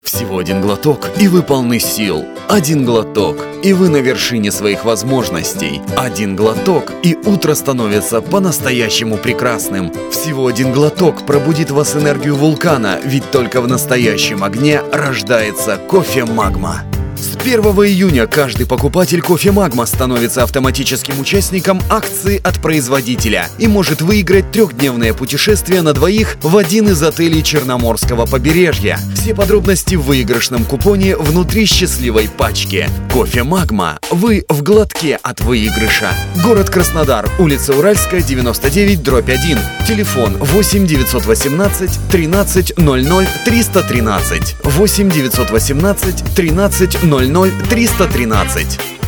Всего один глоток, и вы полны сил. Один глоток, и вы на вершине своих возможностей. Один глоток, и утро становится по-настоящему прекрасным. Всего один глоток пробудит в вас энергию вулкана, ведь только в настоящем огне рождается кофе «Магма». С 1 июня каждый покупатель кофе «Магма» становится автоматическим участником акции от производителя и может выиграть трехдневное путешествие на двоих в один из отелей Черноморского побережья. Все подробности в выигрышном купоне внутри счастливой пачки. Кофе «Магма». Вы в глотке от выигрыша. Город Краснодар, улица Уральская, 99/1. Телефон 8 918 13 00 313. 8 918 13 00 313.